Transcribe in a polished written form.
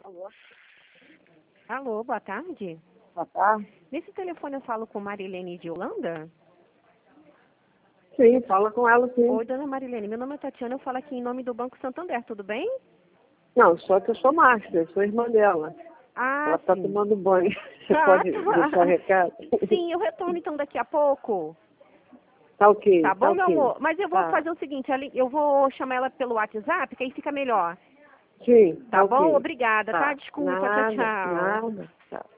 Alô? Alô, boa tarde. Boa tarde. Nesse telefone eu falo com Marilene de Holanda? Sim, fala com ela, sim. Oi, dona Marilene, meu nome é Tatiana, eu falo aqui em nome do Banco Santander, tudo bem? Não, só que eu sou Márcia, eu sou irmã dela. Ah, Ela está sim. tomando banho. Você Ah, pode tá. deixar o recado? Sim, eu retorno então daqui a pouco. Tá ok, Tá tá bom, meu ok. amor? Mas eu vou Tá. fazer o seguinte, eu vou chamar ela pelo WhatsApp, que aí fica melhor. Sim, Tá tá bom? ok. Obrigada, tá? Tá. Desculpa, tchau, Nada, tchau. nada. Tá.